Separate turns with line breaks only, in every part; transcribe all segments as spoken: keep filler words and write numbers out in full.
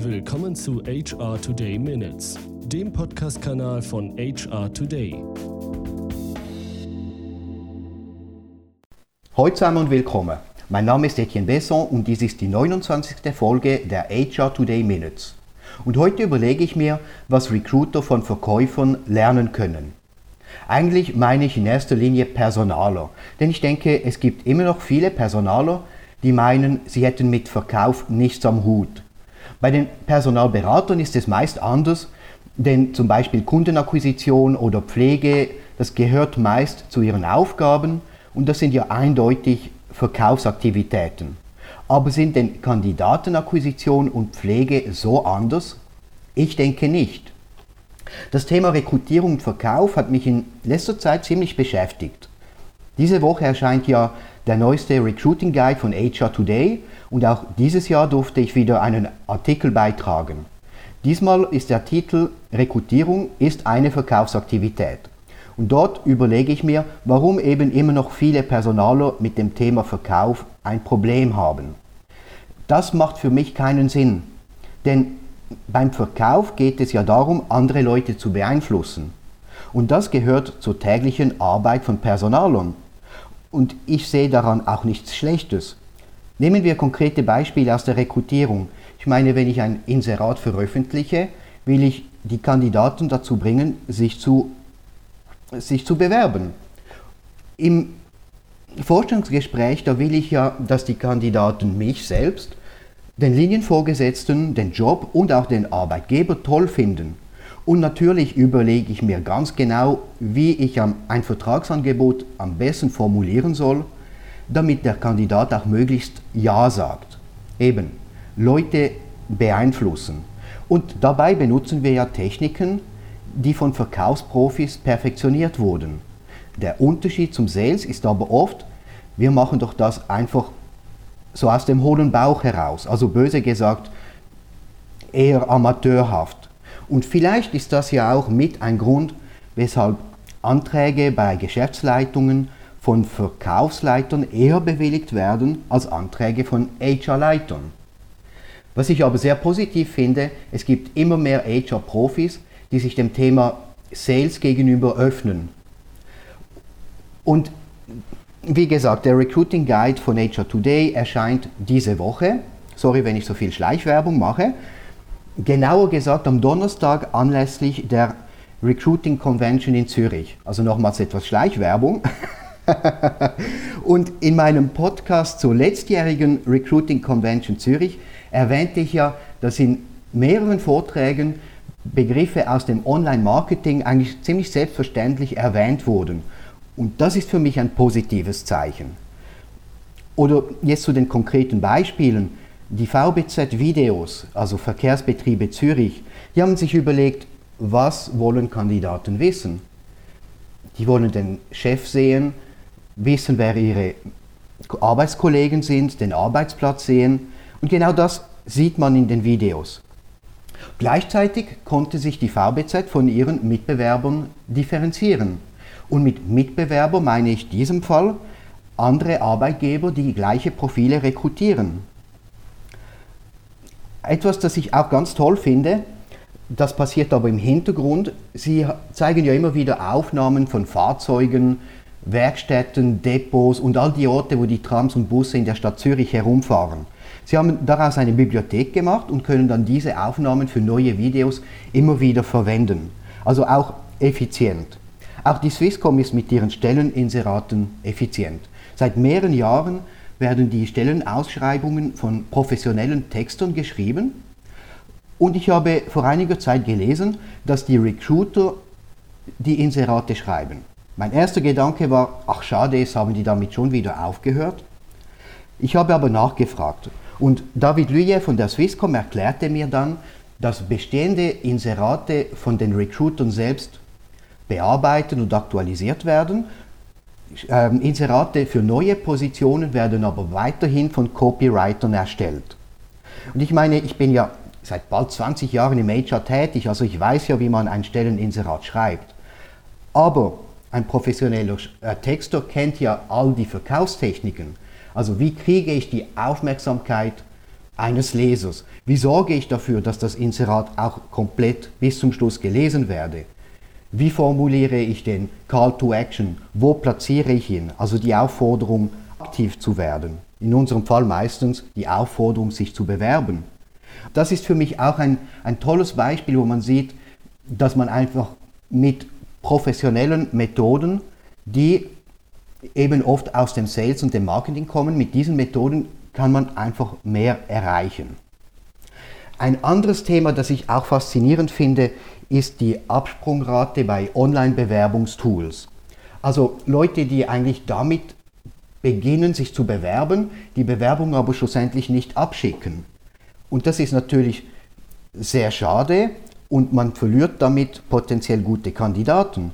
Willkommen zu H R Today Minutes, dem Podcast-Kanal von H R Today.
Hallo zusammen und willkommen. Mein Name ist Etienne Besson und dies ist die neunundzwanzigste Folge der H R Today Minutes. Und heute überlege ich mir, was Recruiter von Verkäufern lernen können. Eigentlich meine ich in erster Linie Personaler, denn ich denke, es gibt immer noch viele Personaler, die meinen, sie hätten mit Verkauf nichts am Hut. Bei den Personalberatern ist es meist anders, denn zum Beispiel Kundenakquisition oder Pflege, das gehört meist zu ihren Aufgaben und das sind ja eindeutig Verkaufsaktivitäten. Aber sind denn Kandidatenakquisition und Pflege so anders? Ich denke nicht. Das Thema Rekrutierung und Verkauf hat mich in letzter Zeit ziemlich beschäftigt. Diese Woche erscheint ja der neueste Recruiting Guide von H R Today und auch dieses Jahr durfte ich wieder einen Artikel beitragen. Diesmal ist der Titel Rekrutierung ist eine Verkaufsaktivität. Und dort überlege ich mir, warum eben immer noch viele Personaler mit dem Thema Verkauf ein Problem haben. Das macht für mich keinen Sinn, denn beim Verkauf geht es ja darum, andere Leute zu beeinflussen. Und das gehört zur täglichen Arbeit von Personalern. Und ich sehe daran auch nichts Schlechtes. Nehmen wir konkrete Beispiele aus der Rekrutierung. Ich meine, wenn ich ein Inserat veröffentliche, will ich die Kandidaten dazu bringen, sich zu, sich zu bewerben. Im Vorstellungsgespräch, da will ich ja, dass die Kandidaten mich selbst, den Linienvorgesetzten, den Job und auch den Arbeitgeber toll finden. Und natürlich überlege ich mir ganz genau, wie ich ein Vertragsangebot am besten formulieren soll, damit der Kandidat auch möglichst Ja sagt. Eben, Leute beeinflussen. Und dabei benutzen wir ja Techniken, die von Verkaufsprofis perfektioniert wurden. Der Unterschied zum Sales ist aber oft, wir machen doch das einfach so aus dem hohlen Bauch heraus, also böse gesagt, eher amateurhaft. Und vielleicht ist das ja auch mit ein Grund, weshalb Anträge bei Geschäftsleitungen von Verkaufsleitern eher bewilligt werden als Anträge von H R-Leitern. Was ich aber sehr positiv finde, es gibt immer mehr H R-Profis, die sich dem Thema Sales gegenüber öffnen. Und wie gesagt, der Recruiting Guide von H R Today erscheint diese Woche. Sorry, wenn ich so viel Schleichwerbung mache. Genauer gesagt am Donnerstag anlässlich der Recruiting Convention in Zürich. Also nochmals etwas Schleichwerbung. Und in meinem Podcast zur letztjährigen Recruiting Convention Zürich erwähnte ich ja, dass in mehreren Vorträgen Begriffe aus dem Online-Marketing eigentlich ziemlich selbstverständlich erwähnt wurden. Und das ist für mich ein positives Zeichen. Oder jetzt zu den konkreten Beispielen. Die V B Z Videos, also Verkehrsbetriebe Zürich, die haben sich überlegt, was wollen Kandidaten wissen? Die wollen den Chef sehen, wissen, wer ihre Arbeitskollegen sind, den Arbeitsplatz sehen. Und genau das sieht man in den Videos. Gleichzeitig konnte sich die V B Z von ihren Mitbewerbern differenzieren. Und mit Mitbewerber meine ich in diesem Fall andere Arbeitgeber, die gleiche Profile rekrutieren. Etwas, das ich auch ganz toll finde, das passiert aber im Hintergrund. Sie zeigen ja immer wieder Aufnahmen von Fahrzeugen, Werkstätten, Depots und all die Orte, wo die Trams und Busse in der Stadt Zürich herumfahren. Sie haben daraus eine Bibliothek gemacht und können dann diese Aufnahmen für neue Videos immer wieder verwenden. Also auch effizient. Auch die Swisscom ist mit ihren Stelleninseraten effizient. Seit mehreren Jahren werden die Stellenausschreibungen von professionellen Textern geschrieben. Und ich habe vor einiger Zeit gelesen, dass die Recruiter die Inserate schreiben. Mein erster Gedanke war, ach schade, jetzt haben die damit schon wieder aufgehört. Ich habe aber nachgefragt und David Lüje von der Swisscom erklärte mir dann, dass bestehende Inserate von den Recruitern selbst bearbeitet und aktualisiert werden. Ähm, Inserate für neue Positionen werden aber weiterhin von Copywritern erstellt. Und ich meine, ich bin ja seit bald zwanzig Jahren im H R tätig, also ich weiß ja, wie man ein Stelleninserat schreibt. Aber ein professioneller äh, Texter kennt ja all die Verkaufstechniken. Also wie kriege ich die Aufmerksamkeit eines Lesers? Wie sorge ich dafür, dass das Inserat auch komplett bis zum Schluss gelesen werde? Wie formuliere ich den Call to Action? Wo platziere ich ihn? Also die Aufforderung, aktiv zu werden. In unserem Fall meistens die Aufforderung, sich zu bewerben. Das ist für mich auch ein, ein tolles Beispiel, wo man sieht, dass man einfach mit professionellen Methoden, die eben oft aus dem Sales und dem Marketing kommen, mit diesen Methoden kann man einfach mehr erreichen. Ein anderes Thema, das ich auch faszinierend finde, ist die Absprungrate bei Online-Bewerbungstools. Also Leute, die eigentlich damit beginnen, sich zu bewerben, die Bewerbung aber schlussendlich nicht abschicken. Und das ist natürlich sehr schade und man verliert damit potenziell gute Kandidaten.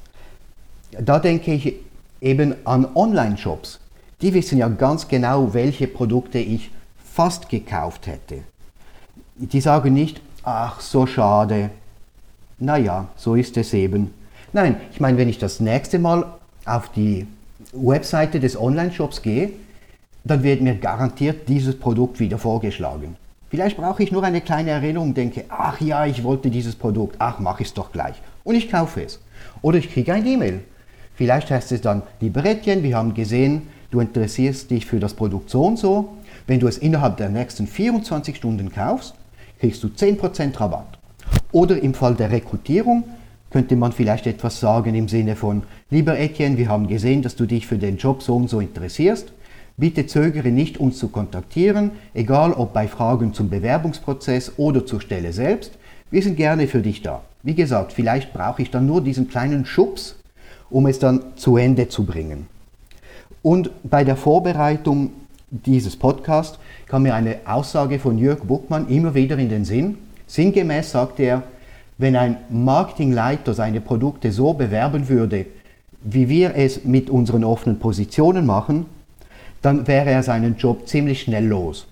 Da denke ich eben an Online-Shops. Die wissen ja ganz genau, welche Produkte ich fast gekauft hätte. Die sagen nicht, ach so schade, naja, so ist es eben. Nein, ich meine, wenn ich das nächste Mal auf die Webseite des Online-Shops gehe, dann wird mir garantiert dieses Produkt wieder vorgeschlagen. Vielleicht brauche ich nur eine kleine Erinnerung, denke, ach ja, ich wollte dieses Produkt, ach, mache ich es doch gleich. Und ich kaufe es. Oder ich kriege eine E-Mail. Vielleicht heißt es dann, lieber Etienne, wir haben gesehen, du interessierst dich für das Produkt so und so. Wenn du es innerhalb der nächsten vierundzwanzig Stunden kaufst, kriegst du zehn Prozent Rabatt. Oder im Fall der Rekrutierung könnte man vielleicht etwas sagen im Sinne von, lieber Etienne, wir haben gesehen, dass du dich für den Job so und so interessierst. Bitte zögere nicht, uns zu kontaktieren, egal ob bei Fragen zum Bewerbungsprozess oder zur Stelle selbst. Wir sind gerne für dich da. Wie gesagt, vielleicht brauche ich dann nur diesen kleinen Schubs, um es dann zu Ende zu bringen. Und bei der Vorbereitung dieses Podcasts kam mir eine Aussage von Jörg Buchmann immer wieder in den Sinn. Sinngemäß sagt er, wenn ein Marketingleiter seine Produkte so bewerben würde, wie wir es mit unseren offenen Positionen machen, dann wäre er seinen Job ziemlich schnell los.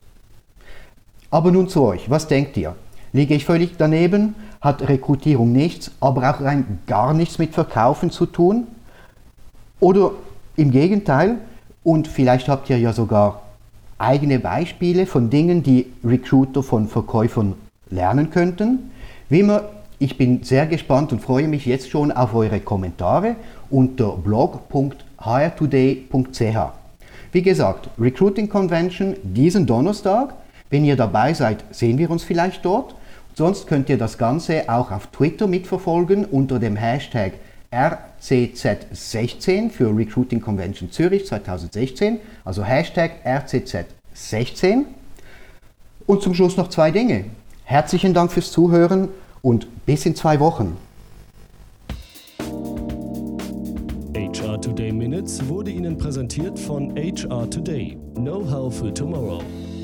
Aber nun zu euch, was denkt ihr? Liege ich völlig daneben? Hat Rekrutierung nichts, aber auch rein gar nichts mit Verkaufen zu tun? Oder im Gegenteil, und vielleicht habt ihr ja sogar eigene Beispiele von Dingen, die Recruiter von Verkäufern lernen könnten. Wie immer, ich bin sehr gespannt und freue mich jetzt schon auf eure Kommentare unter blog punkt h r today punkt c h. Wie gesagt, Recruiting Convention diesen Donnerstag. Wenn ihr dabei seid, sehen wir uns vielleicht dort. Sonst könnt ihr das Ganze auch auf Twitter mitverfolgen unter dem Hashtag R C Z sechzehn für Recruiting Convention Zürich zwanzig sechzehn, also Hashtag R C Z sechzehn. Und zum Schluss noch zwei Dinge. Herzlichen Dank fürs Zuhören und bis in zwei Wochen.
H R Today Minutes wurde Ihnen präsentiert von H R Today. Know-how für tomorrow.